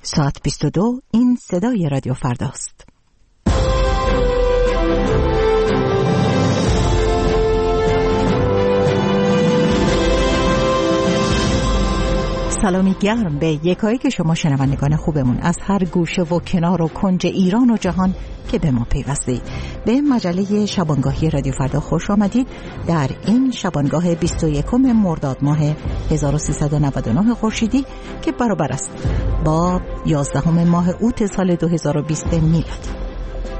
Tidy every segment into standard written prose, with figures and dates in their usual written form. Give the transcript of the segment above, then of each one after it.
ساعت 22 این صدای رادیو فرداست. سلامی گرم به یکایک شما شنوندگان خوبمون از هر گوشه و کنار و کنج ایران و جهان که به ما پیوستید. به مجله شبانگاهی رادیو فردا خوش آمدید. در این شبانگاه 21 مرداد ماه 1399 خورشیدی که برابر است با 11 ماه اوت سال 2020 میلادی.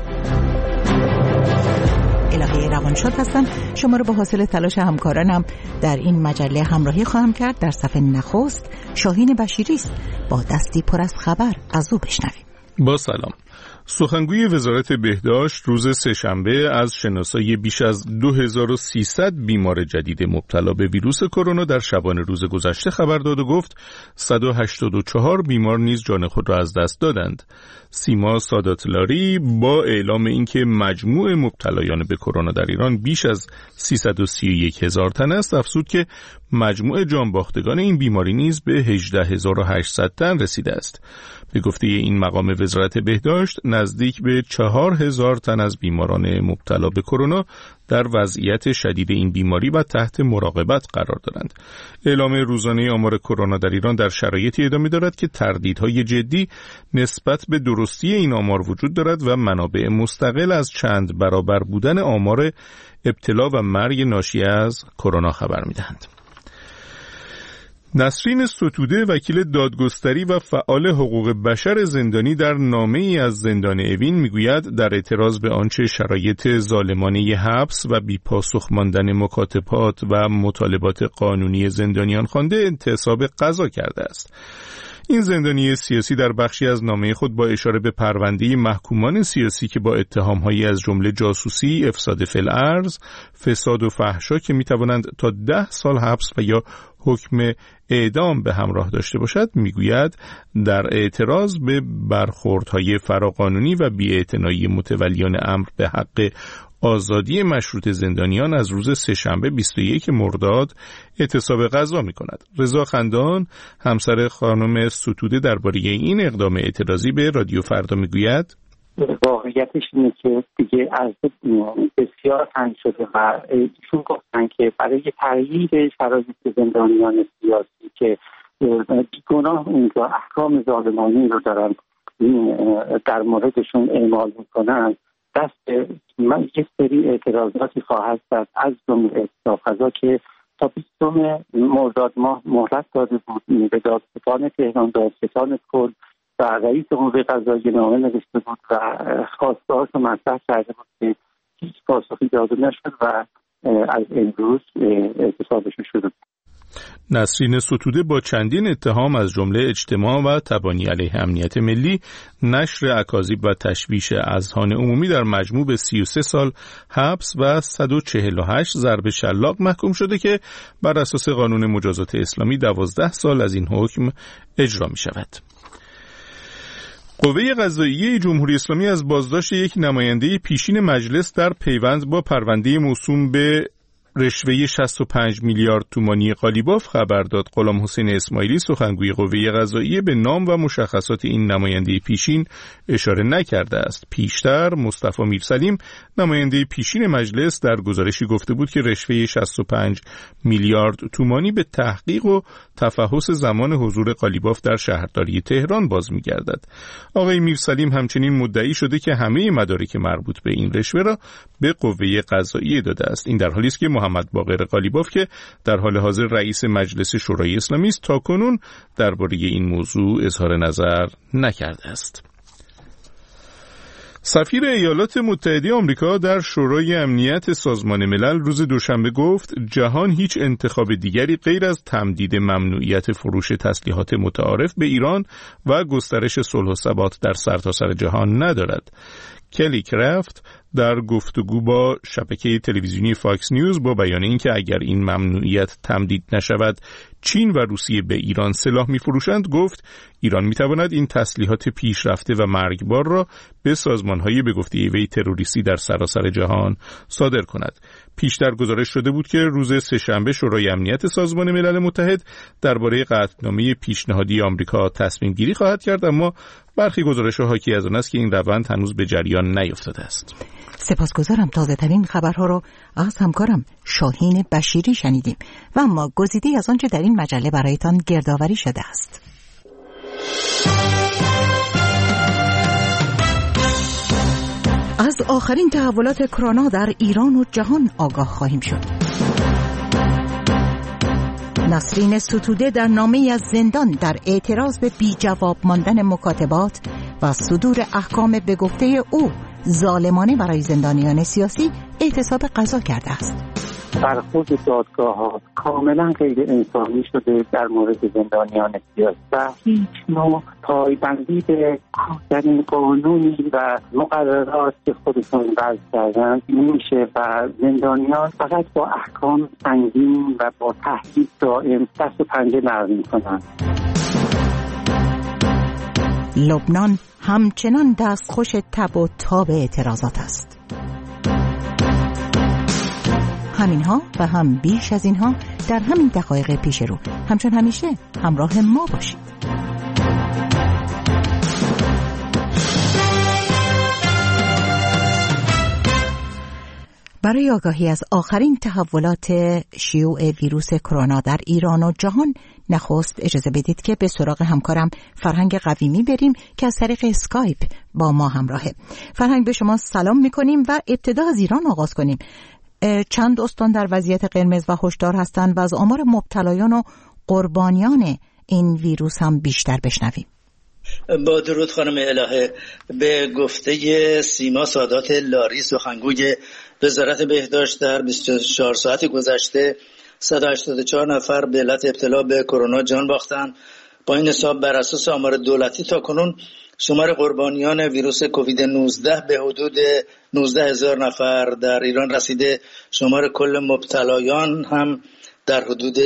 الهه روانشاد هستم. شما رو به حاصل تلاش همکارانم در این مجله همراهی خواهم کرد. در صفحه نخست شاهین بشیری است. با دستی پر از خبر از او بشنویم. با سلام. سخنگوی وزارت بهداشت روز سه‌شنبه از شناسایی بیش از 2300 بیمار جدید مبتلا به ویروس کرونا در شبانه روز گذشته خبر داد و گفت 184 بیمار نیز جان خود را از دست دادند. سیما ساداتلاری با اعلام اینکه مجموع مبتلایان به کرونا در ایران بیش از 331,000 تن است، افزود که مجموع جانباختگان این بیماری نیز به 18,800 تن رسیده است. به گفته این مقام وزارت بهداشت نزدیک به 4,000 تن از بیماران مبتلا به کرونا در وضعیت شدید این بیماری و تحت مراقبت قرار دارند. اعلام روزانه آمار کرونا در ایران در شرایطی ادامه دارد که تردیدهای جدی نسبت به درستی این آمار وجود دارد و منابع مستقل از چند برابر بودن آمار ابتلا و مرگ ناشی از کرونا خبر می‌دهند. نسرین ستوده وکیل دادگستری و فعال حقوق بشر زندانی در نامه‌ای از زندان اوین میگوید در اعتراض به آنچه شرایط ظالمانه حبس و بی‌پاسخ ماندن مکاتبات و مطالبات قانونی زندانیان خوانده انتصاب قضا کرده است. این زندانی سیاسی در بخشی از نامه خود با اشاره به پرونده محکومان سیاسی که با اتهام‌هایی از جمله جاسوسی، افساد فی الارض، فساد و فحشا که می‌توانند تا 10 سال حبس و یا حکم اعدام به همراه داشته باشد، میگوید در اعتراض به برخوردهای فراقانونی و بی‌اعتنایی متولیان امر به حق آزادی مشروط زندانیان از روز سه‌شنبه 21 مرداد اعتصاب قضا می‌کند. رضا خندان همسر خانم ستوده درباره این اقدام اعتراضی به رادیو فردا میگوید واقعیتش اینه که دیگه از بسیار تنگ شده و ایشون گفتن که برای تغییر شرایط زندانیان سیاسی که بیگناه اونجا احکام ظالمانه رو دارن در موردشون اعمال میکنن، دست یک سری اعتراضاتی خواهد زد از جمله اعتصاب قضا که تا 20 مرداد ماه مهلت داده بود به دادستان تهران، دادستان کل و رئیس قوه قضاییه نامه نوشته بود و خواسته‌هاش رو مطرح کرده بود که هیچ پاسخی داده نشد و از امروز اعتصابشون شروع. نسرین ستوده با چندین اتهام از جمله اجتماع و تبانی علیه امنیت ملی، نشر اکاذیب و تشویش اذهان عمومی در مجموع به 33 سال حبس و 148 ضرب شلاق محکوم شده که بر اساس قانون مجازات اسلامی 12 سال از این حکم اجرا می شود. قوه قضاییه جمهوری اسلامی از بازداشت یک نماینده پیشین مجلس در پیوند با پرونده موسوم به رشوه 65 میلیارد تومانی قالیباف خبر داد. غلام حسین اسماعیلی سخنگوی قوه قضاییه به نام و مشخصات این نماینده پیشین اشاره نکرده است. پیشتر مصطفی میرسلیم نماینده پیشین مجلس در گزارشی گفته بود که رشوه 65 میلیارد تومانی به تحقیق و تفحص زمان حضور قالیباف در شهرداری تهران باز می‌گردد. آقای میرسلیم همچنین مدعی شده که همه مدارک مربوط به این رشوه را به قوه قضاییه داده است. این در حالی است که محمد باقر قالیباف که در حال حاضر رئیس مجلس شورای اسلامی است تاکنون درباره این موضوع اظهار نظر نکرده است. سفیر ایالات متحده آمریکا در شورای امنیت سازمان ملل روز دوشنبه گفت جهان هیچ انتخاب دیگری غیر از تمدید ممنوعیت فروش تسلیحات متعارف به ایران و گسترش صلح و ثبات در سرتاسر جهان ندارد. کلی کرافت در گفتگو با شبکه تلویزیونی فاکس نیوز با بیان اینکه اگر این ممنوعیت تمدید نشود چین و روسیه به ایران سلاح می‌فروشند گفت ایران می‌تواند این تسلیحات پیشرفته و مرگبار را به سازمان‌های به گفته وی تروریستی در سراسر جهان صادر کند. پیشتر گزارش شده بود که روز سه‌شنبه شورای امنیت سازمان ملل متحد درباره قطعنامه پیشنهادی آمریکا تصمیم گیری خواهد کرد، اما برخی گزارش‌ها حاکی از آن است که این روند هنوز به جریان نیفتاده است. سپاسگزارم. تازه‌ترین خبرها رو از همکارم شاهین بشیری شنیدیم و اما گزیده از آنچه در این مجله برایتان گردآوری شده است. از آخرین تحولات کرونا در ایران و جهان آگاه خواهیم شد. نسرین ستوده در نامه‌ای از زندان در اعتراض به بی جواب ماندن مکاتبات و صدور احکام به گفته او ظالمانه برای زندانیان سیاسی اعتصاب قضا کرده است. برخورد دادگاه‌ها کاملا غیر انسانی شده در مورد زندانیان سیاسی و هیچ نوع پایبندی به در این قانونی و مقررات که خودشون وضع کردن نمیشه و زندانیان فقط با احکام سنگین و با تهدید دائم دست و پنجه نرم می‌کنند. لبنان همچنان دستخوش تب و تاب اعتراضات است. همینها و هم بیش از اینها در همین دقایق پیش رو. همچون همیشه همراه ما باشید. برای آگاهی از آخرین تحولات شیوع ویروس کرونا در ایران و جهان، نخست اجازه بدید که به سراغ همکارم فرهنگ قویمی بریم که از طریق اسکایپ با ما همراهه. فرهنگ، به شما سلام میکنیم و ابتدا از ایران آغاز کنیم. چند استان در وضعیت قرمز و هشدار هستند و از آمار مبتلایان و قربانیان این ویروس هم بیشتر بشنویم. با درود خانم الهه. به گفته سیما سادات لاری سخنگوی وزارت بهداشت در 24 ساعت گذشته 184 نفر به علت ابتلا به کرونا جان باختند. با این حساب بر اساس آمار دولتی تا کنون شمار قربانیان ویروس کووید 19 به حدود 19,000 نفر در ایران رسیده. شمار کل مبتلایان هم در حدود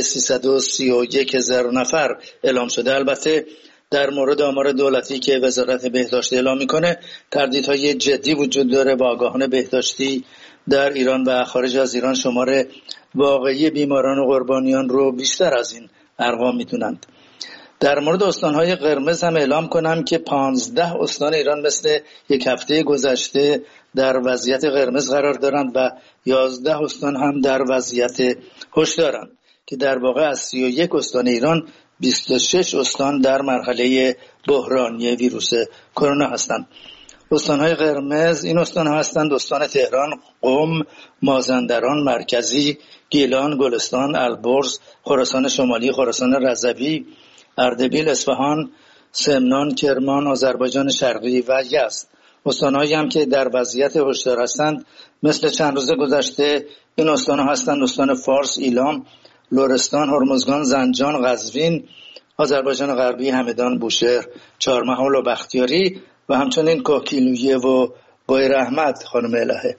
331,000 نفر اعلام شده. البته در مورد آمار دولتی که وزارت بهداشت اعلام میکنه تردیدهای جدی وجود داره و آگاهان بهداشتی در ایران و خارج از ایران شمار واقعی بیماران و قربانیان رو بیشتر از این ارقام میتونند. در مورد استانهای قرمز هم اعلام کنم که 15 استان ایران مثل یک هفته گذشته در وضعیت قرمز قرار دارند و 11 استان هم در وضعیت هشدارند که در واقع از 31 استان ایران 26 استان در مرحله بحرانی ویروس کرونا هستند. استانهای قرمز این استانها هستند: استان تهران، قم، مازندران مرکزی، گیلان، گلستان، البرز، خراسان شمالی، خراسان رضوی، اردبیل، اصفهان، سمنان، کرمان، آذربایجان شرقی و یزد. استانهایی هم که در وضعیت هشدار هستند مثل چند روز گذشته این استانها هستند: استان فارس، ایلام، لرستان، هرمزگان، زنجان، قزوین، آذربایجان غربی، همدان، بوشهر، چهارمحال و بختیاری و همچنین کوکیلویه و بویر احمد. خانم الهه.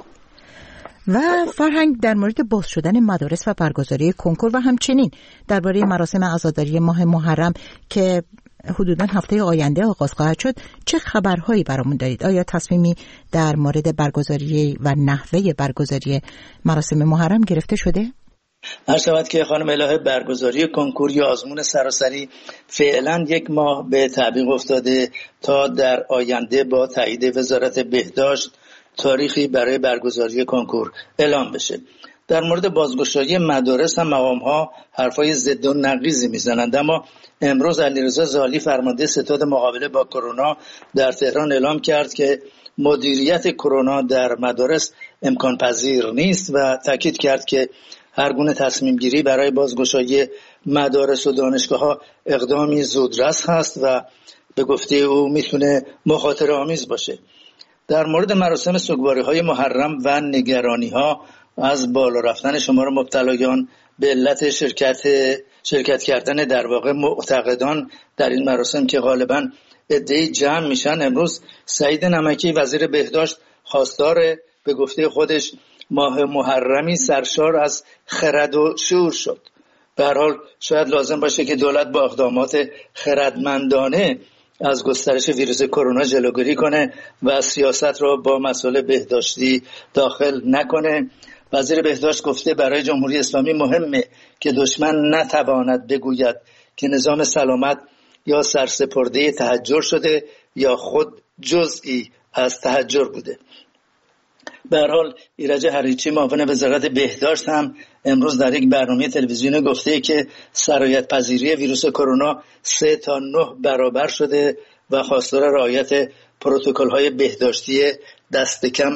و فرهنگ، در مورد باز شدن مدارس و برگزاری کنکور و همچنین درباره مراسم عزاداری ماه محرم که حدوداً هفته آینده آغاز خواهد شد چه خبرهایی برامون دارید؟ آیا تصمیمی در مورد برگزاری و نحوه برگزاری مراسم محرم گرفته شده؟ عرض شود که خانم الهه برگزاری کنکور یا آزمون سراسری فعلا 1 ماه به تعویق افتاده تا در آینده با تایید وزارت بهداشت تاریخی برای برگزاری کنکور اعلام بشه. در مورد بازگشایی مدارس هم مقام‌ها حرفای ضد و نقیضی میزنند، اما امروز علیرضا زالی فرمانده ستاد مقابله با کرونا در تهران اعلام کرد که مدیریت کرونا در مدارس امکان پذیر نیست و تاکید کرد که هر گونه تصمیم گیری برای بازگشایی مدارس و دانشگاه‌ها اقدامی زودرس هست و به گفته او میتونه مخاطره آمیز باشه. در مورد مراسم سوگواری‌های محرم و نگرانی‌ها از بالا رفتن شمار مبتلایان به علت شرکت کردن در واقع معتقدان در این مراسم که غالباً عده‌ای جمع میشن، امروز سعید نمکی وزیر بهداشت خواستار به گفته خودش ماه محرمی سرشار از خرد و شعور شد. به هر حال شاید لازم باشه که دولت با اقدامات خردمندانه از گسترش ویروس کرونا جلوگیری کنه و سیاست رو با مسائل بهداشتی داخل نکنه. وزیر بهداشت گفته برای جمهوری اسلامی مهمه که دشمن نتواند بگوید که نظام سلامت یا سرسپرده تحجر شده یا خود جزئی از تحجر بوده. به هر حال ایرج حریچی معاون وزارت بهداشت هم امروز در یک برنامه تلویزیونی گفته که سرایت پذیری ویروس کرونا 3 تا 9 برابر شده و خواستار رعایت پروتکل‌های بهداشتی دست کم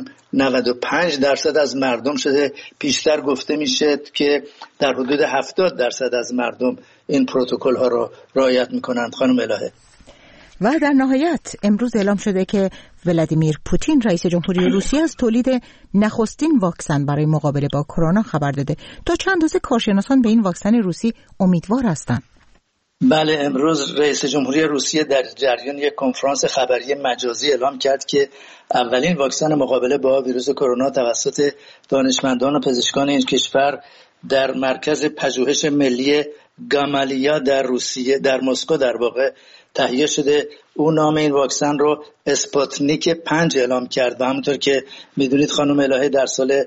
95% از مردم شده. پیشتر گفته میشه که در حدود 70% از مردم این پروتکل‌ها را رعایت میکنند. خانم الهه، و در نهایت امروز اعلام شده که ولادیمیر پوتین رئیس جمهوری روسیه از تولید نخستین واکسن برای مقابله با کرونا خبر داده. تا چند روز کارشناسان به این واکسن روسی امیدوار هستند. بله، امروز رئیس جمهوری روسیه در جریان یک کنفرانس خبری مجازی اعلام کرد که اولین واکسن مقابله با ویروس کرونا توسط دانشمندان و پزشکان این کشور در مرکز پژوهش ملی گامالیا در روسیه در مسکو در واقع تهیه شده. او نام این واکسن رو اسپوتنیک 5 اعلام کرد و همونطور که میدونید خانم الهه در سال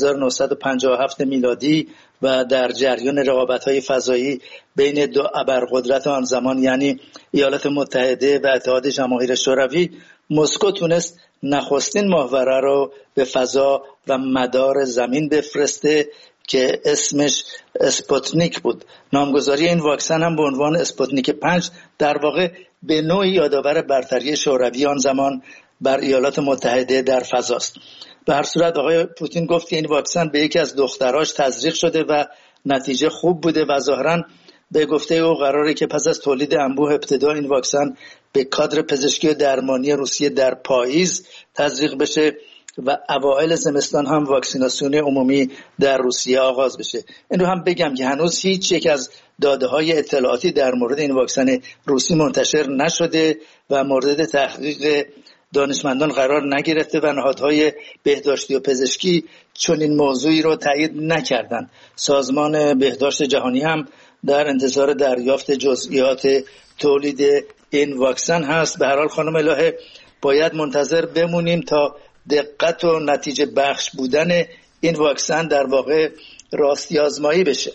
1957 میلادی و در جریان رقابت‌های فضایی بین دو ابرقدرت آن زمان یعنی ایالات متحده و اتحاد جماهیر شوروی، مسکو تونست نخستین ماهواره رو به فضا و مدار زمین بفرسته که اسمش اسپوتنیک بود. نامگذاری این واکسن هم به عنوان اسپوتنیک 5 در واقع به نوعی یادآور برتری شوروی آن زمان بر ایالات متحده در فضاست. به هر صورت آقای پوتین گفت که این واکسن به یکی از دختراش تزریق شده و نتیجه خوب بوده و ظاهراً به گفته او قراره که پس از تولید انبوه ابتدا این واکسن به کادر پزشکی و درمانی روسیه در پاییز تزریق بشه و اوایل زمستان هم واکسیناسیون عمومی در روسیه آغاز بشه. این رو هم بگم که هنوز هیچ یک از داده‌های اطلاعاتی در مورد این واکسن روسی منتشر نشده و مورد تحقیق دانشمندان قرار نگرفته و نهادهای بهداشتی و پزشکی چون این موضوعی رو تایید نکردند. سازمان بهداشت جهانی هم در انتظار دریافت جزئیات تولید این واکسن هست. به هر حال خانم الهه، باید منتظر بمونیم تا دقت و نتیجه بخش بودن این واکسن در واقع راستی آزمایی بشه.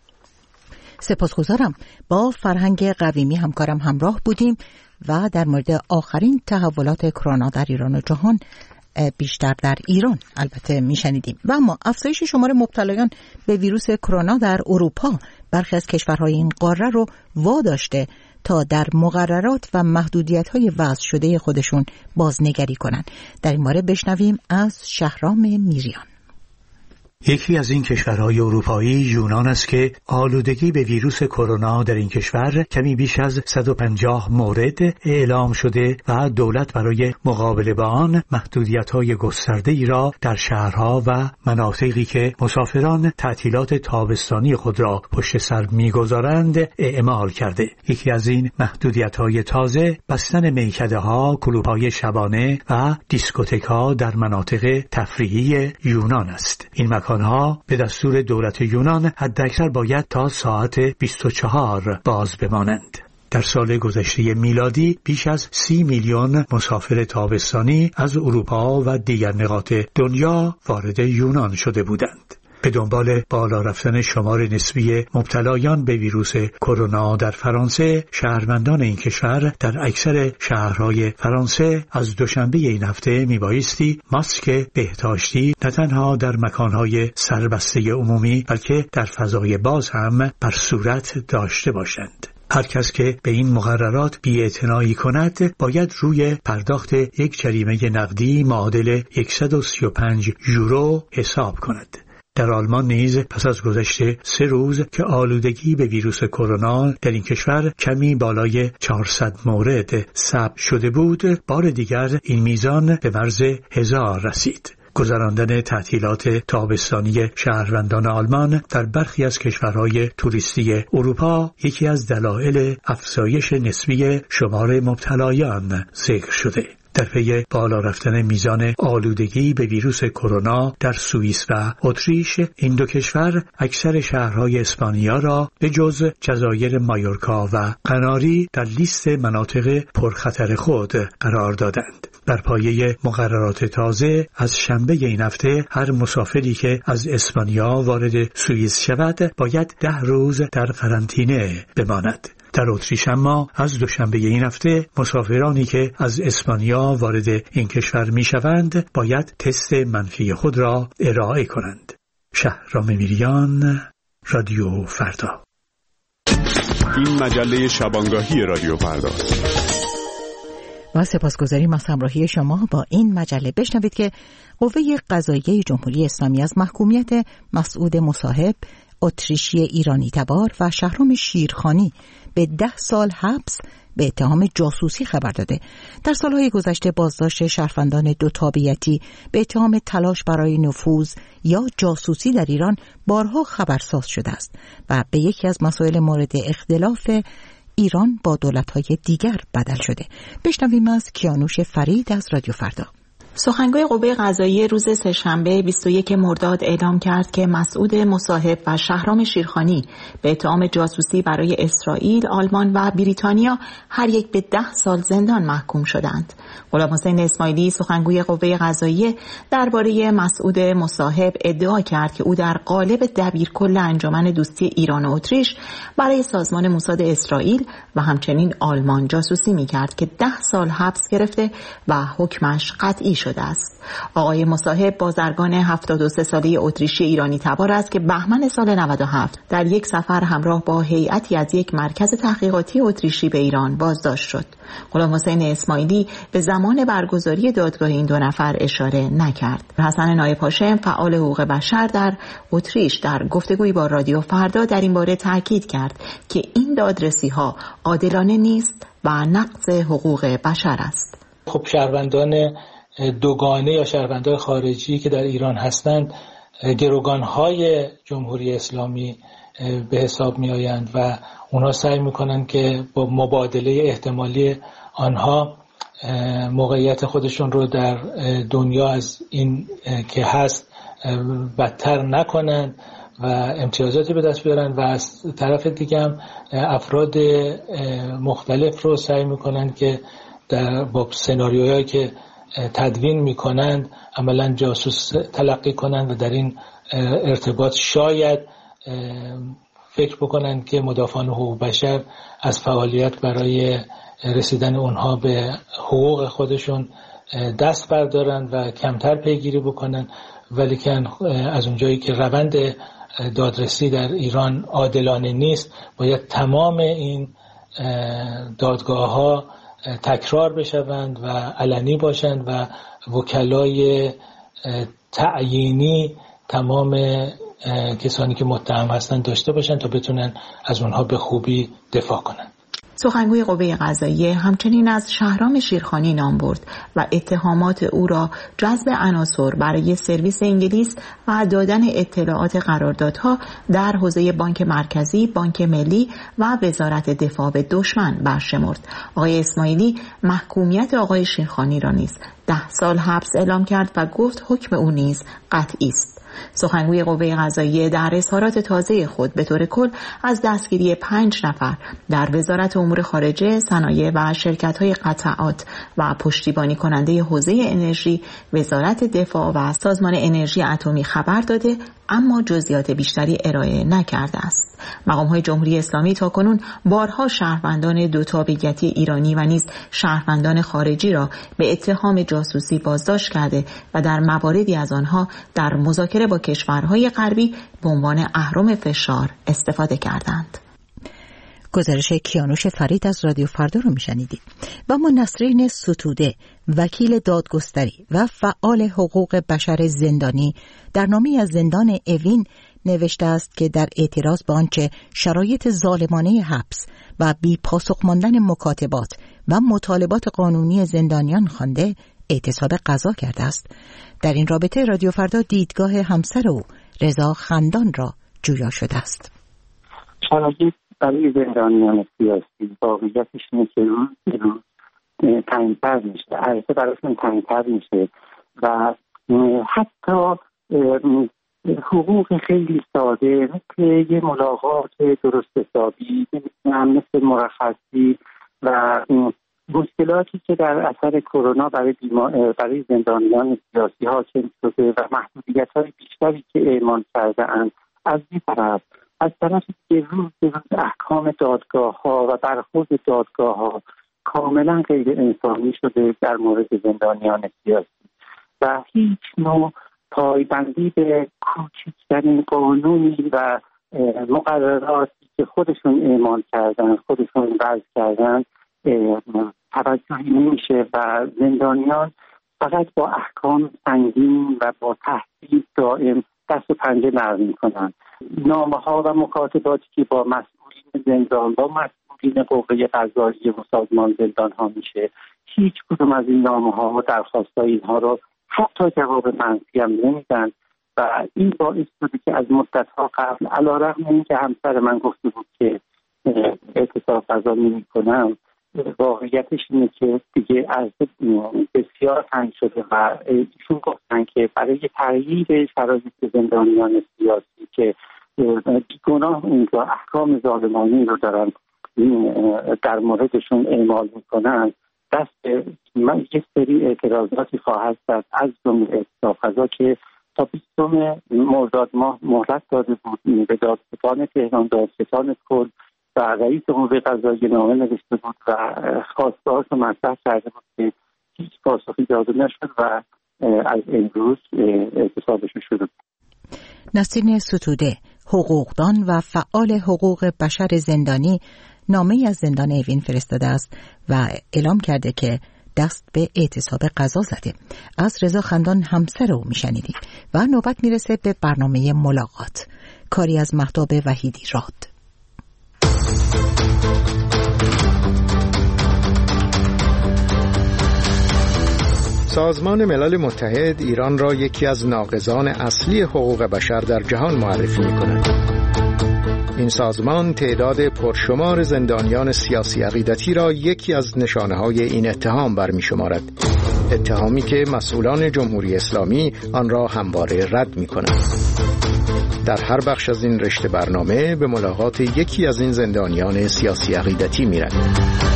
سپاسگزارم. با فرهنگ قویمی همکارم همراه بودیم و در مورد آخرین تحولات کرونا در ایران و جهان، بیشتر در ایران البته میشنیدیم. و اما افزایش شمار مبتلایان به ویروس کرونا در اروپا برخی از کشورهای این قاره رو واداشته تا در مقررات و محدودیت‌های وضع شده خودشون بازنگری کنند. در این باره بشنویم از شهرام میریان. یکی از این کشورهای اروپایی یونان است که آلودگی به ویروس کرونا در این کشور کمی بیش از 150 مورد اعلام شده و دولت برای مقابله با آن محدودیت‌های گسترده‌ای را در شهرها و مناطقی که مسافران تعطیلات تابستانی خود را پشت سر می‌گذارند اعمال کرده. یکی از این محدودیت‌های تازه بستن میکده‌ها، کلوب‌های شبانه و دیسکوتک‌ها در مناطق تفریحی یونان است. این آنها به دستور دولت یونان حداکثر باید تا ساعت 24 باز بمانند. در سال گذشته میلادی بیش از 30 میلیون مسافر تابستانی از اروپا و دیگر نقاط دنیا وارد یونان شده بودند. به دنبال بالا رفتن شمار نسبی مبتلایان به ویروس کرونا در فرانسه، شهروندان این کشور در اکثر شهرهای فرانسه از دوشنبه این هفته میبایستی ماسک بهداشتی نه تنها در مکانهای سربسته عمومی بلکه در فضای باز هم بر صورت داشته باشند. هر کس که به این مقررات بی‌اعتنایی کند باید روی پرداخت یک جریمه نقدی معادل 135 یورو حساب کند. در آلمان نیز پس از گذشت 3 روز که آلودگی به ویروس کرونا در این کشور کمی بالای 400 مورد ثبت شده بود، بار دیگر این میزان به مرز 1000 رسید. گذراندن تعطیلات تابستانی شهروندان آلمان در برخی از کشورهای توریستی اروپا یکی از دلایل افزایش نسبی شمار مبتلایان ذکر شده. در پی بالا رفتن میزان آلودگی به ویروس کرونا در سوئیس و اتریش، این دو کشور اکثر شهرهای اسپانیا را به جز جزایر مایورکا و قناری در لیست مناطق پرخطر خود قرار دادند. بر پایه مقررات تازه از شنبه این هفته هر مسافری که از اسپانیا وارد سوئیس شود باید 10 روز در قرنطینه بماند. در اتریش اما از دوشنبه این هفته مسافرانی که از اسپانیا وارد این کشور می شوند باید تست منفی خود را ارائه کنند. شهرام میریان، رادیو فردا. این مجله شبانگاهی رادیو فردا. و سپاسگزاریم از همراهی شما با این مجله. بشنوید که قوه قضاییه جمهوری اسلامی از محکومیت مسعود مصاحب، اتریشی ایرانی تبار و شهرام شیرخانی به 10 سال حبس به اتهام جاسوسی خبر داده. در سالهای گذشته بازداشت شهروندان دو تابعیتی به اتهام تلاش برای نفوذ یا جاسوسی در ایران بارها خبرساز شده است و به یکی از مسائل مورد اختلاف ایران با دولت‌های دیگر بدل شده. بشنویم از کیانوش فرید از رادیو فردا. سخنگوی قوه قضاییه روز سه‌شنبه 21 مرداد اعلام کرد که مسعود مصاحب و شهرام شیرخانی به اتهام جاسوسی برای اسرائیل، آلمان و بریتانیا هر یک به 10 سال زندان محکوم شدند. غلام حسین اسماعیلی سخنگوی قوه قضاییه درباره مسعود مصاحب ادعا کرد که او در قالب دبیرکل انجمن دوستی ایران و اتریش برای سازمان موساد اسرائیل و همچنین آلمان جاسوسی می‌کرد که 10 سال حبس گرفته و حکمش قطعی شده است. آقای مصاحب بازرگان 73 ساله اتریشی ایرانی تبار است که بهمن سال 97 در یک سفر همراه با هیئتی از یک مرکز تحقیقاتی اتریشی به ایران بازداشت شد. غلام حسین اسماعیلی به زمان برگزاری دادگاه این دو نفر اشاره نکرد. حسن نایب هاشم فعال حقوق بشر در اتریش در گفتگویی با رادیو فردا در این باره تاکید کرد که این دادرسی‌ها عادلانه نیست و نقض حقوق بشر است. خب شهروندان دوگانه یا شهروندان خارجی که در ایران هستند گروگان‌های جمهوری اسلامی به حساب می آیند و اونها سعی می کنند که با مبادله احتمالی آنها موقعیت خودشون رو در دنیا از این که هست بدتر نکنند و امتیازاتی به دست بیارن و از طرف دیگه هم افراد مختلف رو سعی می کنند که با سناریوهایی که تدوین میکنند عملا جاسوس تلقی کنند و در این ارتباط شاید فکر بکنند که مدافعان حقوق بشر از فعالیت برای رسیدن اونها به حقوق خودشون دست بردارند و کمتر پیگیری بکنند، ولیکن از اونجایی که روند دادرسی در ایران عادلانه نیست باید تمام این دادگاه‌ها تکرار بشوند و علنی باشند و وکلای تعیینی تمام کسانی که متهم هستند داشته باشند تا بتونن از اونها به خوبی دفاع کنند. سخنگوی قوه قضاییه همچنین از شهرام شیرخانی نام برد و اتهامات او را جذب عناصر برای سرویس انگلیس و دادن اطلاعات قراردادها در حوزه بانک مرکزی، بانک ملی و وزارت دفاع به دشمن برشمرد. آقای اسماعیلی محکومیت آقای شیرخانی را نیز 10 سال حبس اعلام کرد و گفت حکم او نیز قطعی است. سخنگوی قوه قضاییه در اظهارات تازه خود به طور کل از دستگیری 5 نفر در وزارت امور خارجه، صنایع و شرکت‌های قطعات و پشتیبانی کننده حوزه انرژی، وزارت دفاع و سازمان انرژی اتمی خبر داده، اما جزئیات بیشتری ارائه نکرده است. مقام‌های جمهوری اسلامی تاکنون بارها شهروندان دو تابعیتی ایرانی و نیز شهروندان خارجی را به اتهام جاسوسی بازداشت کرده و در مواردی از آنها در مذاکره با کشورهای غربی به عنوان اهرم فشار استفاده کردند. گزارش کیانوش فرید از رادیو فردا رو میشنیدید. و ما نسرین ستوده، وکیل دادگستری و فعال حقوق بشر زندانی، در نامه‌ای از زندان اوین نوشته است که در اعتراض به آنچه شرایط ظالمانه حبس و بی پاسخ ماندن مکاتبات و مطالبات قانونی زندانیان خوانده اعتصاب قضا کرده است. در این رابطه رادیو فردا دیدگاه همسر او رضا خندان را جویا شده است. شرایط برای زندانیان سیاسی واقعیتش اینه که روز تنگ‌تر میشه، عرصه براشون تنگ‌تر میشه و حتی حقوق خیلی ساده مثل یه ملاقات درست حسابی، مثل مرخصی و مشکلاتی که در اثر کرونا برای زندانیان سیاسی حاکم شده و محدودیت‌های بیشتری که اعمال کرده‌اند، از این طرف از طرف دیگه روز به روز احکام دادگاه‌ها و برخورد دادگاه‌ها کاملا غیر انسانی شده در مورد زندانیان سیاسی و هیچ نوع پایبندی به کوچکترین قانونی و مقرراتی که خودشون اعمال کردن، خودشون وضع کردن توجهی نمیشه و زندانیان فقط با احکام سنگین و با تهدید دائم دست و پنجه نرم میکنن. نامه‌ها و مکاتباتی که با مسئولین زندان، با مسئولین قوه قضاییه و سازمان زندان ها میشه، هیچ کدوم از این نامه‌ها و درخواست‌های اینها رو حتی جواب منفی هم نمیدن و این باعث شده که از مدت‌ها قبل علیرغم اینکه همسر من گفته بود که اعتصاب قضا نمی‌کنم، واقعیتش اینه که دیگه عرصه بسیار تنگ شده و ایشون گفتن که برای تغییر شرایط زندانیان سیاسی که بیگناه اینجا احکام ظالمانه رو دارن در موردشون اعمال میکنن، دست من یک سری اعتراضاتی خواهد زد، از جمله اعتصاب قضا که تا 20 مرداد ماه مهلت داده بود به دادستان تهران، دادستان کل و رئیس قوه قضاییه نامه نوشته بود و خواسته‌هاش رو مطرح کرده بود که هیچ پاسخی داده نشد و از امروز اعتصابش شروع. نسرین ستوده، حقوقدان و فعال حقوق بشر زندانی، نامه‌ای از زندان اوین فرستاده است و اعلام کرده که دست به اعتصاب قضا زده. از رضا خندان همسر او میشنیدیم و نوبت میرسه به برنامه ملاقات، کاری از مهتاب وحیدی راد. سازمان ملل متحد ایران را یکی از ناقضان اصلی حقوق بشر در جهان معرفی می‌کند. این سازمان تعداد پرشمار زندانیان سیاسی عقیدتی را یکی از نشانه‌های این اتهام برمی‌شمارد. اتهامی که مسئولان جمهوری اسلامی آن را همواره رد می‌کنند. در هر بخش از این رشته برنامه به ملاقات یکی از این زندانیان سیاسی عقیدتی می‌رویم.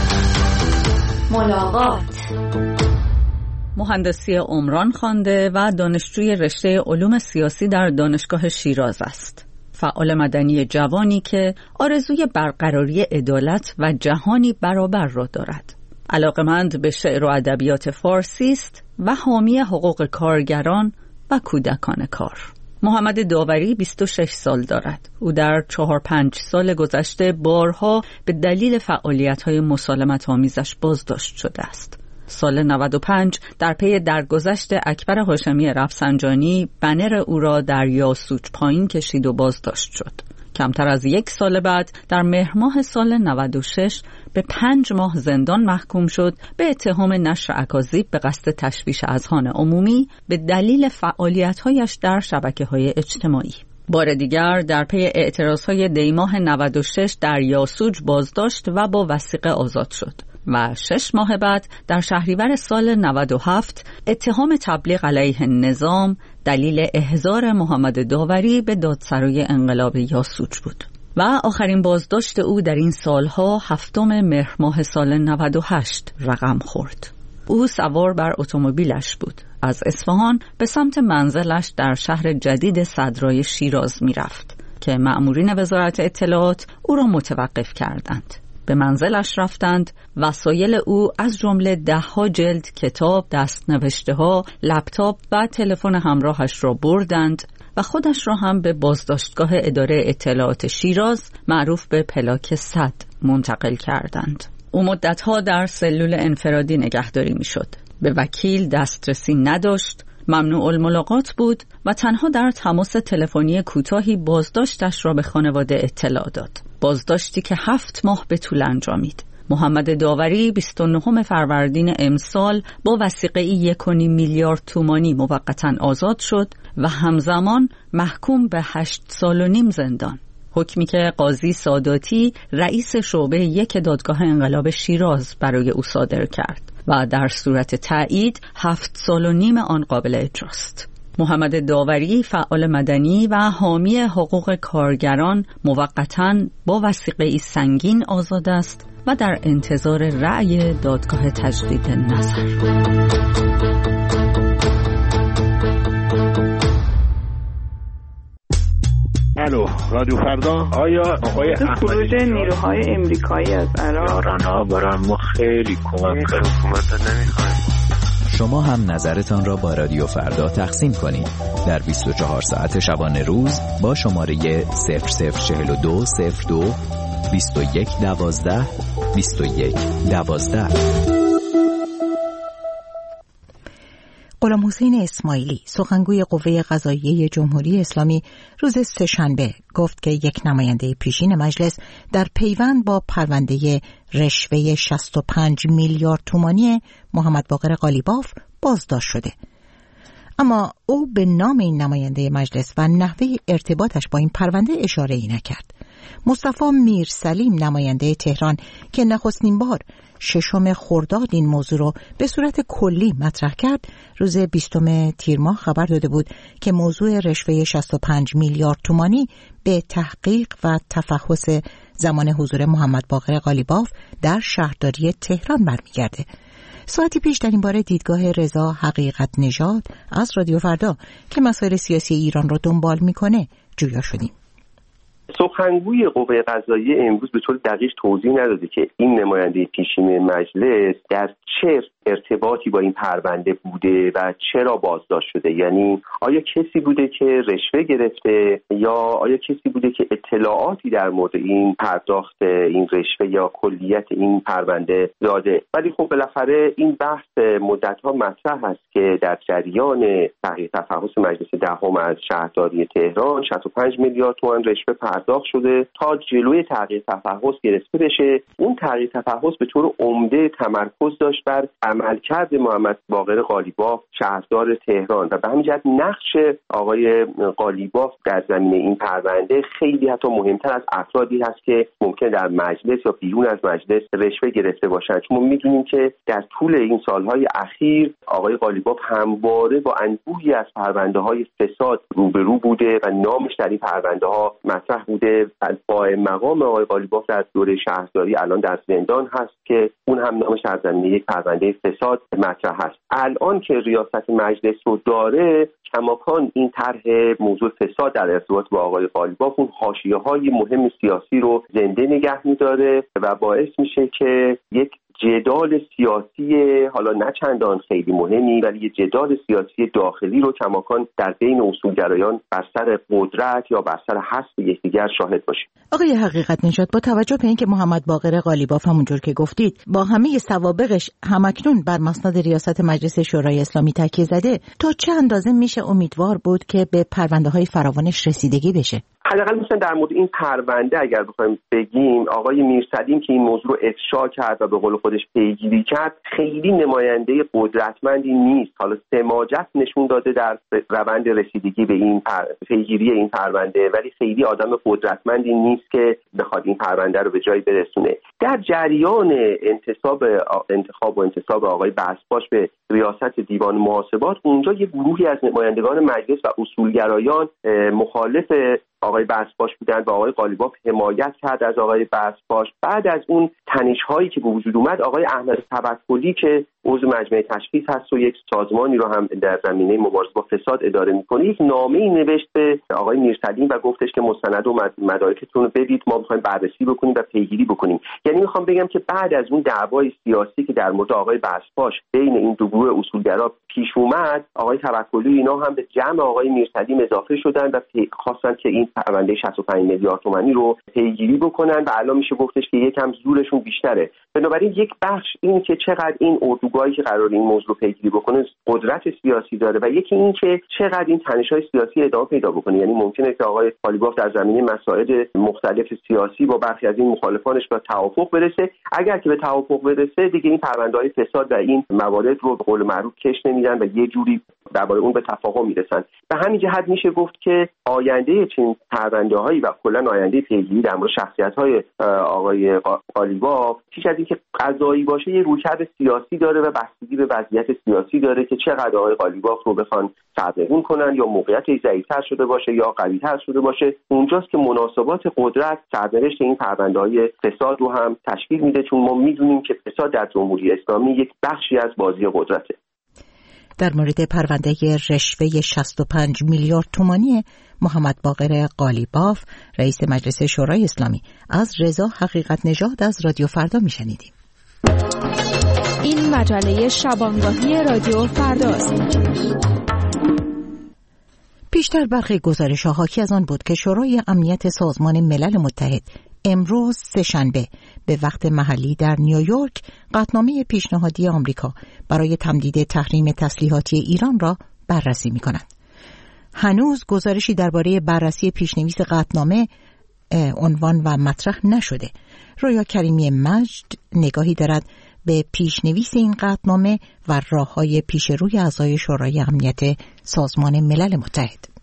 ملاقات. مهندسی عمران خوانده و دانشجوی رشته علوم سیاسی در دانشگاه شیراز است. فعال مدنی جوانی که آرزوی برقراری عدالت و جهانی برابر را دارد. علاقمند به شعر و ادبیات فارسی است و حامی حقوق کارگران و کودکان کار. محمد داوری 26 سال دارد. او در 4-5 سال گذشته بارها به دلیل فعالیت‌های مسالمت‌آمیزش بازداشت شده است. سال 95 در پی درگذشت اکبر هاشمی رفسنجانی بنر او را در یاسوج پایین کشید و بازداشت شد. کمتر از 1 سال بعد در مهر ماه سال 96 به 5 ماه زندان محکوم شد به اتهام نشر اکاذیب به قصد تشویش اذهان عمومی به دلیل فعالیت‌هایش در شبکه‌های اجتماعی. بار دیگر در پی اعتراضهای دیماه 96 در یاسوج بازداشت و با وثیقه آزاد شد و 6 ماه بعد در شهریور سال 97 اتهام تبلیغ علیه نظام دلیل احضار محمد داوری به دادسرای انقلاب یاسوج بود و آخرین بازداشت او در این سالها 7 مهر ماه سال 98 رقم خورد. او سوار بر اتومبیلش بود. از اصفهان به سمت منزلش در شهر جدید صدرای شیراز می رفت که مأمورین وزارت اطلاعات او را متوقف کردند. به منزلش رفتند، وسایل او از جمله 10 جلد کتاب، دستنوشته‌ها، لپتاپ و تلفن همراهش را بردند و خودش را هم به بازداشتگاه اداره اطلاعات شیراز معروف به پلاک 100 منتقل کردند. او مدتها در سلول انفرادی نگهداری می‌شد. به وکیل دسترسی نداشت، ممنوع الملاقات بود و تنها در تماس تلفنی کوتاهی بازداشتش را به خانواده اطلاع داد. بازداشتی که 7 ماه به طول انجامید. محمد داوری 29 فروردین امسال با وثیقه 1.5 میلیارد تومانی موقتا آزاد شد و همزمان محکوم به 8 سال و نیم زندان. حکمی که قاضی ساداتی رئیس شعبه 1 دادگاه انقلاب شیراز برای او صادر کرد و در صورت تایید 7 سال و نیم آن قابل اجراست. محمد داوری فعال مدنی و حامی حقوق کارگران موقتاً با وثیقه‌ای سنگین آزاد است و در انتظار رأی دادگاه تجدید نظر. الو، رادیو فردا. آیا آقای خروج نیروهای امریکایی از عراق برای ما خیلی کمک کرد. حکومت نمیخوایم. شما هم نظرتان را با رادیو فردا تقسیم کنید در 24 ساعت شبانه روز با شماره 004202 2112 2112. غلام حسین اسماعیلی سخنگوی قوه قضاییه جمهوری اسلامی روز سه‌شنبه گفت که یک نماینده پیشین مجلس در پیوند با پرونده رشوه 65 میلیارد تومانی محمد باقر قالیباف بازداشت شده. اما او به نام این نماینده مجلس و نحوه ارتباطش با این پرونده اشاره‌ای نکرد. مصطفی میرسلیم نماینده تهران که نخستین بار 6 خرداد این موضوع رو به صورت کلی مطرح کرد، روز 20 تیر ماه خبر داده بود که موضوع رشوه 65 میلیارد تومانی به تحقیق و تفحص زمان حضور محمد باقر قالیباف در شهرداری تهران برمیگرده. ساعتی پیش در این باره دیدگاه رضا حقیقت نژاد از رادیو فردا که مسائل سیاسی ایران رو دنبال میکنه جویا شدیم. سخنگوی قوه قضاییه امروز به طور دقیق توضیح نداده که این نماینده پیشین مجلس در چه ارتباطی با این پرونده بوده و چرا بازداشت شده. یعنی آیا کسی بوده که رشوه گرفته یا آیا کسی بوده که اطلاعاتی در مورد این پرداخت این رشوه یا کلیت این پرونده داده. ولی خب بالاخره این بحث مدت‌ها مطرح است که در جریان تحقیق تفحص مجلس دهم از شهرداری تهران 65 میلیارد تومان رشوه پرداخت شده تا جلوی تحقیق تفحص گرفته بشه. اون تحقیق تفحص به طور عمده تمرکز داشت بر عملکرد محمد باقر قالیباف شهردار تهران و به همین جهت نقش آقای قالیباف در زمینه این پرونده خیلی حتی مهمتر از افرادی هست که ممکن در مجلس یا بیرون از مجلس رشوه گرفته باشند. چون ما می‌دونیم که در طول این سالهای اخیر آقای قالیباف همواره با انبوهی از پرونده‌های فساد روبرو بوده و نامش در این پرونده‌ها مطرح بوده. قائم مقام آقای قالیباف در دوره شهرداری الان در زندان هست که اون هم نامش در زمینه یک پرونده فساد مطرح است. الان که ریاست مجلس رو داره کماکان این طرح موضوع فساد در ارتباط با آقای قالیباف اون حاشیه‌های مهم سیاسی رو زنده نگه می‌داره و باعث میشه که یک جدال سیاسی حالا نه چندان خیلی مهمی ولی یه جدال سیاسی داخلی رو کماکان در بین اصولگرایان بر سر قدرت یا بر سر حسب یکدیگر شاهد باشیم. آقای حقیقت نژاد، با توجه به اینکه محمد باقر قالیباف همونجور که گفتید با همه سوابقش همکنون بر مسند ریاست مجلس شورای اسلامی تکیه زده، تا چه اندازه میشه امیدوار بود که به پرونده‌های فراوانش رسیدگی بشه؟ حداقل مثلا در مورد این پرونده اگر بخوایم بگیم آقای میرسلیم که این موضوع رو افشا کرد و به قول خودش پیگیری کرد خیلی نماینده قدرتمندی نیست. حالا سماجت نشون داده در روند رسیدگی به این پیگیری این پرونده ولی خیلی آدم قدرتمندی نیست که بخواد این پرونده رو به جایی برسونه. در جریان انتخاب و انتصاب آقای بسپاش به ریاست دیوان محاسبات اونجا یه گروهی از نمایندگان مجلس و اصولگرایان مخالف آقای بسپاش بودند و آقای قالیباف حمایت کرد از آقای بسپاش. بعد از اون تنش‌هایی که به وجود اومد آقای احمد توکلی که عضو مجمع تشخیص هست و یک سازمانی رو هم در زمینه مبارزه با فساد اداره می‌کنه یک نامه‌ای نوشت به آقای میرسلیم و گفتش که مستند و مدارکتون رو بدید ما می‌خوایم بررسی بکنیم و پیگیری بکنیم. یعنی می‌خوام بگم که بعد از اون دعوای سیاسی که در مورد آقای بسپاش بین این دو گروه اصولگرا پیش اومد آقای توکلی اینا هم به جمع آقای میرسلیم اضافه شدن و خواستن که این پرونده 65 میلیارد تومانی رو پیگیری بکنن و الان میشه گفتش که یکم زورشون بیشتره. بنابراین یک بخش این که چقدر این اردوگاهی که قرار این موضوع رو پیگیری بکنه قدرت سیاسی داره و یکی این که چقدر این تنش‌های سیاسی ادامه پیدا بکنه. یعنی ممکنه که آقای قالیباف در زمینه مسائل مختلف سیاسی با برخی از این مخالفانش به توافق برسه. اگر که به توافق برسه دیگه این پرونده‌های فساد و این موارد رو به قول معروف کش نمیدن و یه جوری درباره اون به تفاهم میرسن. به همین جهت میشه گفت که آینده چنین پرونده‌هایی و کلا آینده پیگیری در مورد شخصیت‌های آقای قالیباف پیش از اینکه قضایی باشه یه رویکرد سیاسی داره و بستگی به وضعیت سیاسی داره که چقدر آقای قالیباف رو بخوان سرنگون کنن یا موقعیتش ضعیف‌تر شده باشه یا قوی‌تر شده باشه. اونجاست که مناسبات قدرت سرنوشت این پرونده‌های فساد رو هم تشکیل میده، چون ما میدونیم که فساد در جمهوری اسلامی یک بخشی از بازی قدرته. در مورد پرونده رشوه 65 میلیارد تومانی محمد باقر قالیباف رئیس مجلس شورای اسلامی از رضا حقیقت نژاد از رادیو فردا میشنیدیم. این مجله شبانگاهی رادیو فرداست. پیشتر برخی گزارش‌ها حاکی از آن بود که شورای امنیت سازمان ملل متحد امروز سه‌شنبه به وقت محلی در نیویورک قطعنامه پیشنهادی آمریکا برای تمدید تحریم تسلیحاتی ایران را بررسی می‌کند. هنوز گزارشی درباره بررسی پیشنویس قطعنامه عنوان و مطرح نشده. رویا کریمی مجد نگاهی دارد به پیشنویس این قطعنامه و راه‌های پیش روی اعضای شورای امنیت سازمان ملل متحد.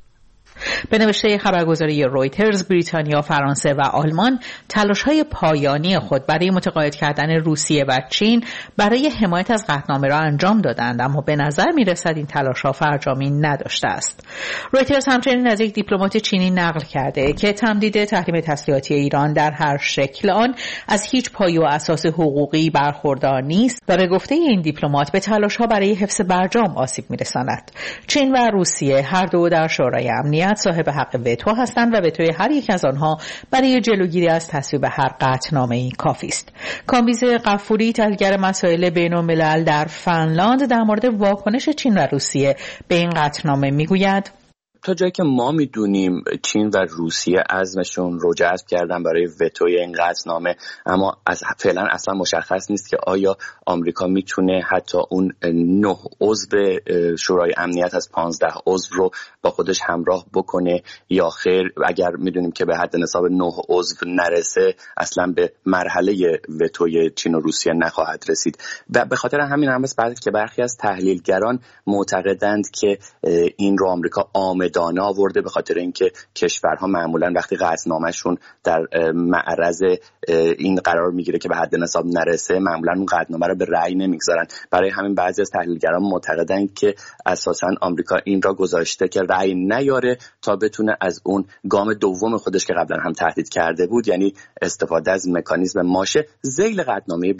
به نوشته خبرگزاری رویترز، بریتانیا، فرانسه و آلمان تلاش‌های پایانی خود برای متقاعد کردن روسیه و چین برای حمایت از قطعنامه را انجام دادند، اما به نظر می‌رسد این تلاش‌ها فرجامی نداشته است. رویترز همچنین از یک دیپلمات چینی نقل کرده که تمدید تحریم تسلیحاتی ایران در هر شکل آن از هیچ پایه و اساس حقوقی برخوردار نیست و به گفته این دیپلمات به تلاش‌ها برای حفظ برجام آسیب می‌رساند. چین و روسیه هر دو در شورای امنیت صاحب حق وتو هستند و وتوی هر یک از آنها برای جلوگیری از تصویب هر قطعنامه‌ای کافی است. کامبیز غفوری، تحلیلگر مسائل بین‌الملل در فنلاند، در مورد واکنش چین و روسیه به این قطعنامه میگوید: تا جایی که ما میدونیم چین و روسیه عزمشون رو جذب کردن برای وتوی این قطعنامه، اما فعلا اصلا مشخص نیست که آیا آمریکا میتونه حتی اون 9 عضو شورای امنیت از 15 عضو رو با خودش همراه بکنه یا خیر. اگر میدونیم که به حد نصاب 9 عضو نرسه اصلا به مرحله وتوی چین و روسیه نخواهد رسید. و به خاطر همین هم است که برخی از تحلیلگران معتقدند که این رو آمریکا دانه آورده، به خاطر اینکه کشورها معمولا وقتی قطعنامه‌شون در معرض این قرار میگیره که به حد نصاب نرسه، معمولا اون قطعنامه رو به رأی نمیگذارن. برای همین بعضی از تحلیلگران معتقدن که اساساً آمریکا این را گذاشته که رأی نیاره تا بتونه از اون گام دوم خودش که قبلا هم تهدید کرده بود، یعنی استفاده از مکانیزم ماشه ذیل قطعنامه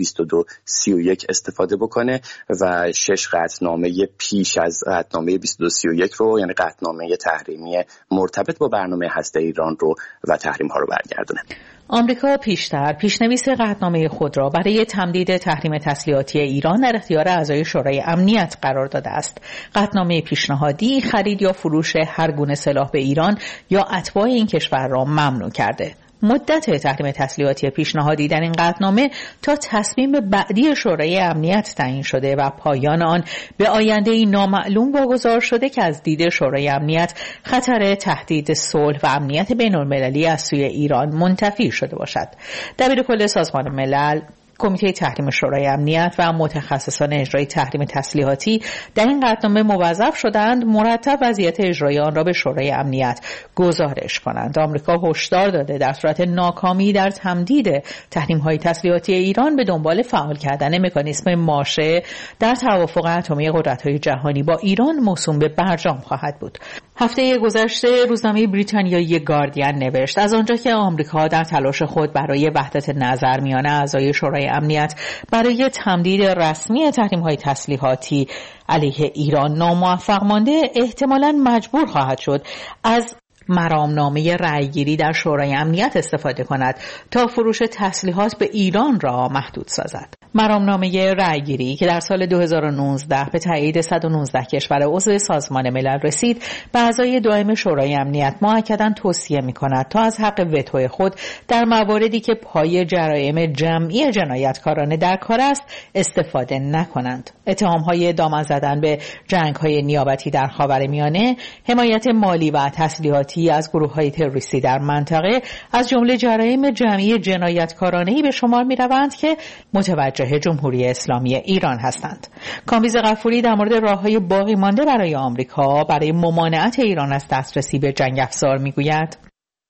2231 استفاده بکنه و 6 قطعنامه پیش از قطعنامه 2231 رو، یعنی قطعنامه تحریمی مرتبط با برنامه هسته ایران رو و تحریم ها رو برگردونه. آمریکا پیشتر پیشنویس قطعنامه خود را برای تمدید تحریم تسلیحاتی ایران در اختیار اعضای شورای امنیت قرار داده است. قطعنامه پیشنهادی خرید یا فروش هر گونه سلاح به ایران یا اتباع این کشور را ممنوع کرده. مدت تحریم تسلیحاتی پیشنهادی در این قطعنامه تا تصمیم بعدی شورای امنیت تعیین شده و پایان آن به آینده‌ای نامعلوم واگذار شده که از دید شورای امنیت خطر تهدید صلح و امنیت بین‌المللی از سوی ایران منتفی شده باشد. دبیرکل سازمان ملل، کمیته تحریم شورای امنیت و متخصصان اجرای تحریم تسلیحاتی در این قطعنامه موظف شدند مرتب وضعیت اجرای آن را به شورای امنیت گزارش کنند. آمریکا هشدار داده در صورت ناکامی در تمدید تحریم‌های تسلیحاتی ایران به دنبال فعال کردن مکانیزم ماشه در توافق اتمی قدرت‌های جهانی با ایران موسوم به برجام خواهد بود. هفته گذشته روزنامه بریتانیایی گاردین نوشت از آنجا که آمریکا در تلاش خود برای وحدت نظر میان اعضای شورای امنیت برای تمدید رسمی تحریم‌های تسلیحاتی علیه ایران ناموفق مانده، احتمالاً مجبور خواهد شد از مرامنامه رأیگیری در شورای امنیت استفاده کند تا فروش تسلیحات به ایران را محدود سازد. مرامنامه رأیگیری که در سال 2019 به تایید 119 کشور عضو سازمان ملل رسید، به اعضای دائم شورای امنیت مؤکداً توصیه می‌کند تا از حق وتو خود در مواردی که پای جرایم جمعی جنایتکارانه در کار است استفاده نکنند. اتهام‌های دامن زدن به جنگ‌های نیابتی در خاورمیانه، حمایت مالی و تسلیحاتی از گروه‌های تروریستی در منطقه از جمله جرایم جمعی جنایتکارانه‌ای به شمار می‌روند که متوجه جمهوری اسلامی ایران هستند. کامبیز غفوری در مورد راه‌های باقی مانده برای آمریکا برای ممانعت ایران از دسترسی به جنگ افزار می‌گوید: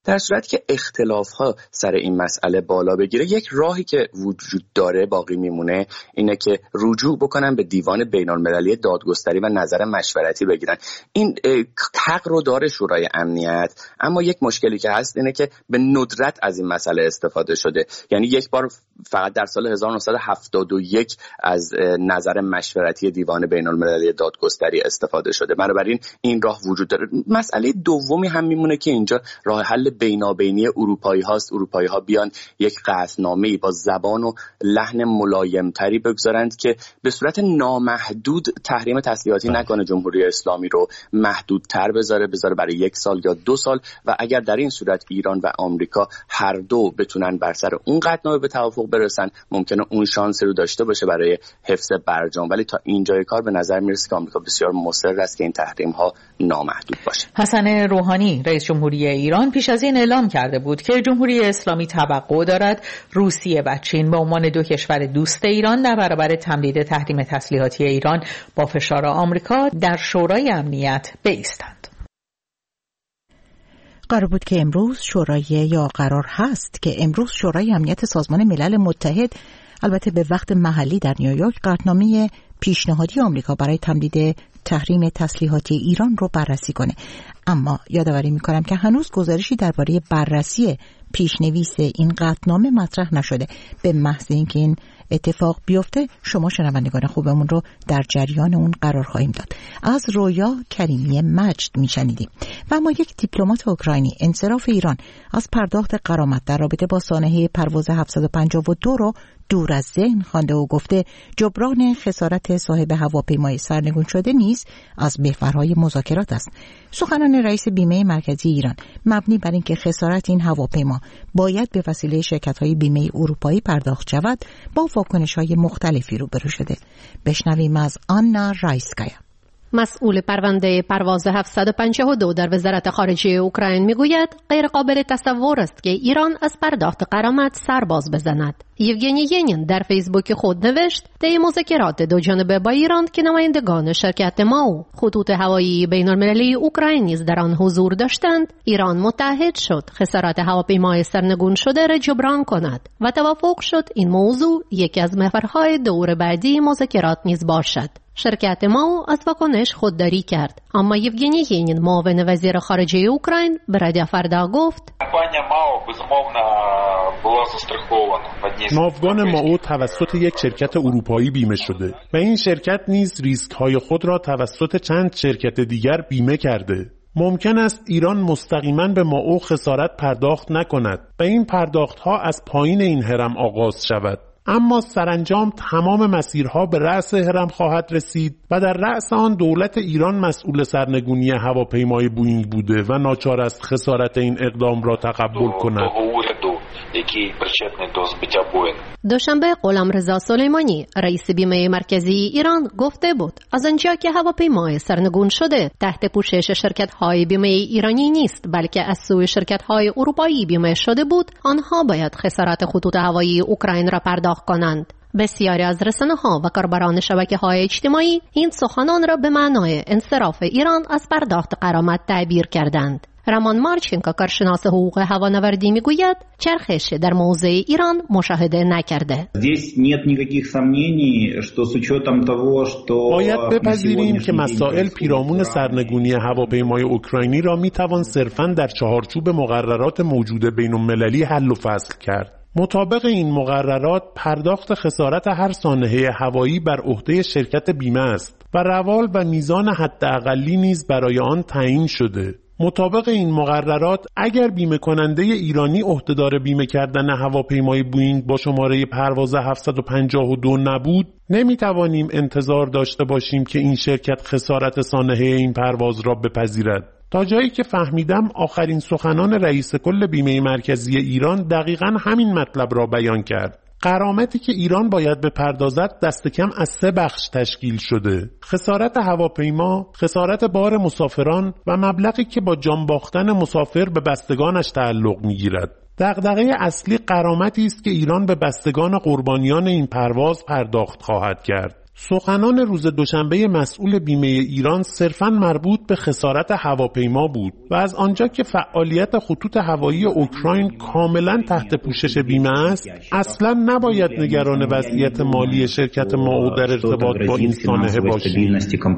در صورت که اختلاف‌ها سر این مسئله بالا بگیره، یک راهی که وجود داره باقی میمونه اینه که رجوع بکنن به دیوان بین‌المللی دادگستری و نظر مشورتی بگیرن. این حق رو داره شورای امنیت، اما یک مشکلی که هست اینه که به ندرت از این مسئله استفاده شده. یعنی یک بار فقط در سال 1971 از نظر مشورتی دیوان بین‌المللی دادگستری استفاده شده. بنابراین این راه وجود داره. مسئله دومی هم میمونه که اینجا راه حل بینابینی اروپایی هاست. اروپایی ها بیان یک قطعنامه‌ای با زبان و لحن ملایمتری بگذارند که به صورت نامحدود تحریم تسلیحاتی نکنه، جمهوری اسلامی رو محدودتر بذاره برای 1 سال یا 2 سال، و اگر در این صورت ایران و آمریکا هر دو بتونن بر سر اون قطعنامه به توافق برسن، ممکنه اون شانس رو داشته باشه برای حفظ برجام. ولی تا اینجای کار به نظر میرسه که آمریکا بسیار مصر است که این تحریم ها نامحدود باشه. حسن روحانی رئیس جمهوری ایران پیش از این اعلام کرده بود که جمهوری اسلامی توقع دارد روسیه و چین به عنوان 2 کشور دوست ایران در برابر تمدید تحریم تسلیحاتی ایران با فشار آمریکا در شورای امنیت بایستند. قرار بود که امروز قرار هست که امروز شورای امنیت سازمان ملل متحد، البته به وقت محلی در نیویورک، قطعنامه پیشنهادی آمریکا برای تمدید تحریم تسلیحاتی ایران رو بررسی کنه. اما یادآوری می‌کنم که هنوز گزارشی درباره بررسی پیشنویس این قطعنامه مطرح نشده. به محض اینکه این اتفاق بیفته شما شنوندگان خوبمون رو در جریان اون قرار خواهیم داد. از رویا کریمی مجد میشنیدیم. و اما یک دیپلمات اوکراینی انصراف ایران از پرداخت غرامت در رابطه با سانحه پرواز 752 رو دور از ذهن خوانده و گفته جبران خسارت صاحب هواپیمای سرنگون شده نیز از محورهای مذاکرات است. سخنان رئیس بیمه مرکزی ایران مبنی بر اینکه خسارت این هواپیما باید به وسیله شرکت‌های بیمه اروپایی پرداخت شود با واکنش‌های مختلفی روبرو شده. بشنویم از آنا رایسکایا. مسئول پرونده پرواز 752 در وزارت خارجه اوکراین میگوید غیر قابل تصور است که ایران از پرداخت غرامت سرباز بزند. یوگنی ینین در فیسبوک خود نوشت طی مذاکرات دو جانبه با ایران که نمایندگان شرکت ما خطوط هوایی بین‌المللی اوکراین نیز در آن حضور داشتند، ایران متحد شد خسارات هواپیمای سرنگون شده را جبران کند و توافق شد این موضوع یکی از محورهای دور بعدی مذاکرات نیز باشد. شرکت ما از واکنش خودداری کرد، اما یوگنی ینین معاون وزیر خارجه اوکراین به رادیو فردا گفت ناوگان مائو توسط یک شرکت اروپایی بیمه شده و این شرکت نیز ریسک های خود را توسط چند شرکت دیگر بیمه کرده. ممکن است ایران مستقیما به مائو خسارت پرداخت نکند و این پرداخت ها از پایین این هرم آغاز شود، اما سرانجام تمام مسیرها به رأس هرم خواهد رسید و در رأس آن دولت ایران مسئول سرنگونی هواپیمای بوئینگ بوده و ناچار است خسارت این اقدام را تقبل کند. دوشنبه غلامرضا سلیمانی رئیس بیمه مرکزی ایران گفته بود از آنجا که هواپیمای سرنگون شده تحت پوشش شرکت‌های بیمه ایرانی نیست بلکه از سوی شرکت‌های اروپایی بیمه شده بود، آنها باید خسارات خطوط هوایی اوکراین را پرداخت کنند. بسیاری از رسانه‌ها و کاربران شبکه‌های اجتماعی این سخنان را به معنای انصراف ایران از پرداخت غرامت تعبیر کردند. رامان مارچنکو کارشناس حقوق هوانوردی میگوید چرخش در موضع ایران مشاهده نکرده. باید بپذیریم که مسائل پیرامون سرنگونی هواپیمای اوکراینی را میتوان صرفاً در چهارچوب مقررات موجود بین‌المللی حل و فصل کرد. مطابق این مقررات پرداخت خسارت هر سانحه هوایی بر عهده شرکت بیمه است و روال و میزان حداقلی نیز برای آن تعیین شده. مطابق این مقررات اگر بیمه کننده ایرانی عهدهدار بیمه کردن هواپیمای بوئینگ با شماره پرواز 752 نبود، نمیتوانیم انتظار داشته باشیم که این شرکت خسارت سانحه این پرواز را بپذیرد. تا جایی که فهمیدم آخرین سخنان رئیس کل بیمه مرکزی ایران دقیقاً همین مطلب را بیان کرد. غرامتی که ایران باید بپردازد دست کم از 3 بخش تشکیل شده: خسارت هواپیما، خسارت بار مسافران و مبلغی که با جان باختن مسافر به بستگانش تعلق می‌گیرد. دغدغه اصلی غرامتی است که ایران به بستگان قربانیان این پرواز پرداخت خواهد کرد. سخنان روز دوشنبه مسئول بیمه ایران صرفاً مربوط به خسارت هواپیما بود و از آنجا که فعالیت خطوط هوایی اوکراین کاملاً تحت پوشش بیمه است، اصلاً نباید نگران وضعیت مالی شرکت مائو در ارتباط با این سانحه باشیم.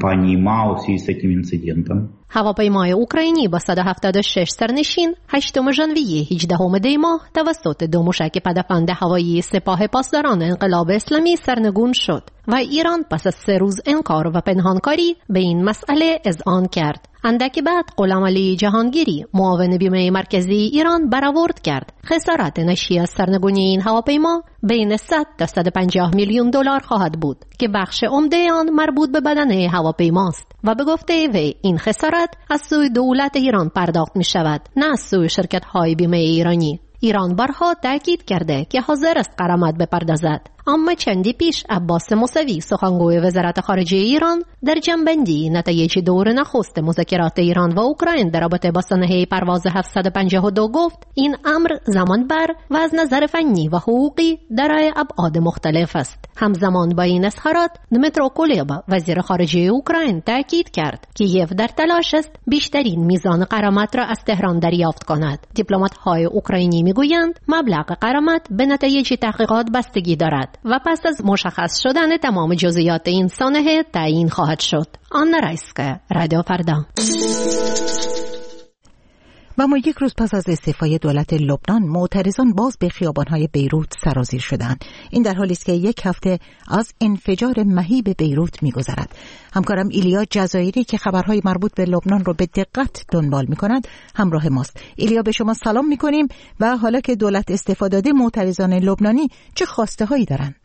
هواپیمای اوکراینی با 176 سرنشین 8 ژانویه 18 دی ماه توسط دو موشک پدافند هوایی سپاه پاسداران انقلاب اسلامی سرنگون شد و ایران پس از 3 روز انکار و پنهانکاری به این مسئله اذعان کرد. اندکی بعد غلامعلی جهانگیری معاون بیمه مرکزی ایران برآورد کرد خسارت ناشی از سرنگونی این هواپیما بین 100 تا 150 میلیون دلار خواهد بود که بخش عمده آن مربوط به بدنه هواپیماست و به گفته وی این خسارت از سوی دولت ایران پرداخت می شود، نه از سوی شرکت های بیمه ایرانی. ایران بارها تاکید کرده که حاضر است غرامت بپردازد، اما چندی پیش عباس موسوی سخنگوی وزارت خارجه ایران در جنبندی نتایج دور نخست مذاکرات ایران و اوکراین در رابطه با سانحه پرواز 752 گفت این امر زمان بر و از نظر فنی و حقوقی دارای ابعاد مختلف است. همزمان با این اظهارات دمیترو کولبا وزیر خارجه اوکراین تاکید کرد که کیف در تلاش است بیشترین میزان غرامت را از تهران دریافت کند. دیپلمات‌های اوکراینی میگویند مبلغ غرامت به نتایج تحقیقات بستگی دارد و پس از مشخص شدن تمام جزئیات این سانحه تعیین خواهد شد. آنا رایسکا، رادیو فردا. و ما یک روز پس از استعفای دولت لبنان، معترضان باز به خیابان‌های بیروت سرازیر شدند. این در حالی است که یک هفته از انفجار مهیب بیروت می‌گذرد. همکارم ایلیا جزایری که خبرهای مربوط به لبنان رو به دقت دنبال می‌کند همراه ماست. ایلیا، به شما سلام می‌کنیم و حالا که دولت استعفا داده، معترضان لبنانی چه خواسته‌هایی دارند؟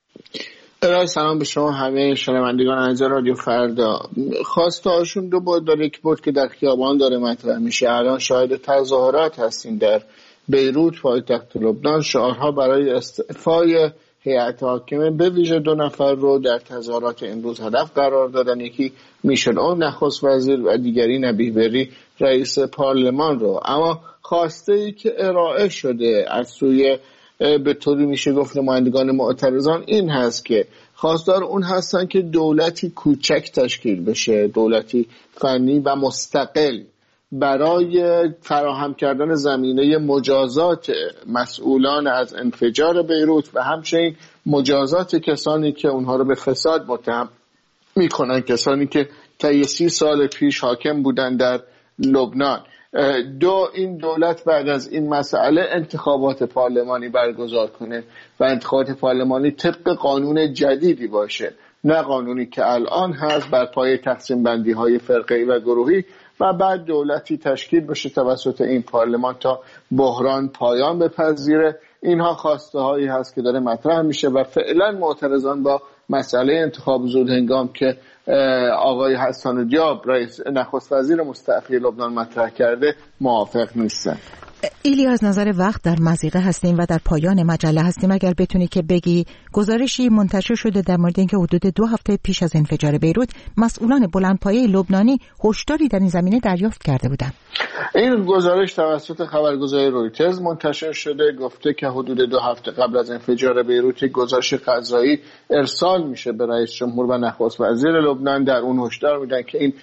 سلام به شما همه شنوندگان عزیز رادیو فردا. خواسته هاشون دو بود داره. یک بود که در خیابان داره مطرح میشه. الان شاهد تظاهرات هستیم در بیروت پایتخت لبنان. شعارها برای استعفای هیئت حاکمه به ویژه 2 نفر رو در تظاهرات امروز هدف قرار دادن. یکی میشل اون نخست وزیر و دیگری نبیه بری رئیس پارلمان رو. اما خواسته ای که ارائه شده از سوی به طوری میشه گفت نمایندگان معترضان این هست که خواستار اون هستن که دولتی کوچک تشکیل بشه، دولتی فنی و مستقل برای فراهم کردن زمینه مجازات مسئولان از انفجار بیروت و همچنین مجازات کسانی که اونها رو به فساد متهم میکنن، کسانی که طی 30 سال پیش حاکم بودن در لبنان. این دولت بعد از این مسئله انتخابات پارلمانی برگزار کنه و انتخابات پارلمانی طبق قانون جدیدی باشه، نه قانونی که الان هست بر پایه تقسیم بندی های فرقه‌ای و گروهی، و بعد دولتی تشکیل بشه توسط این پارلمان تا بحران پایان بپذیره. اینها خواسته هایی هست که داره مطرح میشه و فعلا معترضان با مسئله انتخاب زود هنگام که آقای حسان دیاب رئیس نخست وزیر مستعفی لبنان مطرح کرده موافق نیستن. ایلی، از نظر وقت در مضیقه هستیم و در پایان مجله هستیم. اگر بتونی که بگی، گزارشی منتشر شده در مورد اینکه حدود 2 هفته پیش از انفجار بیروت مسئولان بلندپایه لبنانی هشداری در این زمینه دریافت کرده بودند. این گزارش توسط خبرگزاری رویترز منتشر شده. گفته که حدود 2 هفته قبل از انفجار بیروت گزارش قضایی ارسال میشه به رئیس جمهور و نخست وزیر لبنان. در اون هشدار میدن که این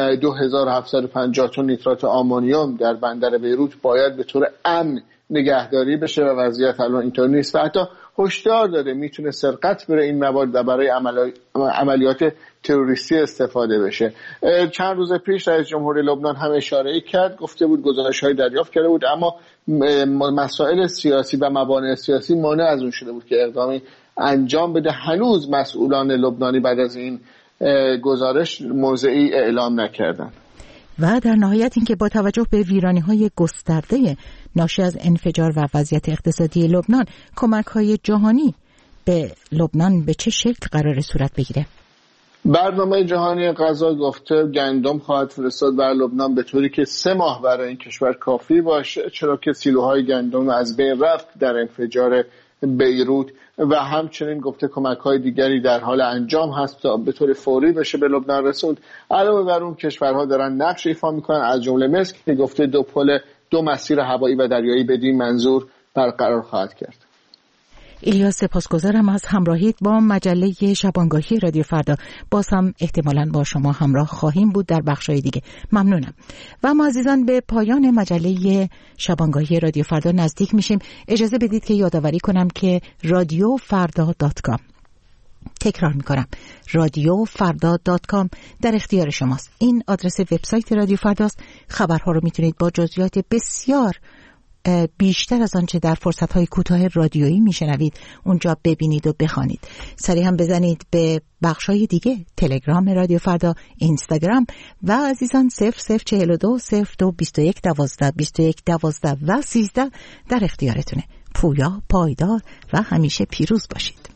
2750 تن نیترات آمونیوم در بندر بیروت باید به طور امن نگهداری بشه و وضعیت الان اینطور نیست و حتی هشدار داده میتونه سرقت بره این مواد و برای عملیات تروریستی استفاده بشه. چند روز پیش رئیس جمهور لبنان هم اشاره کرد، گفته بود گزارش‌های دریافت کرده بود، اما مسائل سیاسی و موانع سیاسی مانع از اون شده بود که اقدامی انجام بده. هنوز مسئولان لبنانی بعد از این گزارش موضعی اعلام نکردن. و در نهایت اینکه با توجه به ویرانی‌های گسترده ناشی از انفجار و وضعیت اقتصادی لبنان، کمک‌های جهانی به لبنان به چه شکل قرار صورت بگیره؟ برنامه جهانی غذا گفته گندم خواهد فرستاد بر لبنان به طوری که 3 ماه برای این کشور کافی باشه، چرا که سیلوهای گندم از بین رفت در انفجار بیروت و همچنین گفته کمک‌های دیگری در حال انجام هست تا به طور فوری بشه به لبنان رسوند. علاوه بر اون کشورها دارن نقش ایفا میکنن، از جمله مصر که گفته 2 مسیر هوایی و دریایی بدین منظور برقرار خواهد کرد. ایلیاس، سپاسگزارم از همراهیت با مجله شبانگاهی رادیو فردا. باز هم احتمالاً با شما همراه خواهیم بود در بخش‌های دیگه. ممنونم. و ما عزیزان به پایان مجله شبانگاهی رادیو فردا نزدیک میشیم. اجازه بدید که یادآوری کنم که radiofrda.com، تکرار میکنم، radiofrda.com در اختیار شماست. این آدرس وبسایت رادیو فرداست. خبرها رو میتونید با جزئیات بسیار بیشتر از آنچه در فرصت‌های کوتاه رادیویی میشنوید اونجا ببینید و بخوانید. سریع هم بزنید به بخش‌های دیگه، تلگرام رادیو فردا، اینستاگرام و عزیزان 0042 02 21 12 21 12 و 13 در اختیارتونه. پویا، پایدار و همیشه پیروز باشید.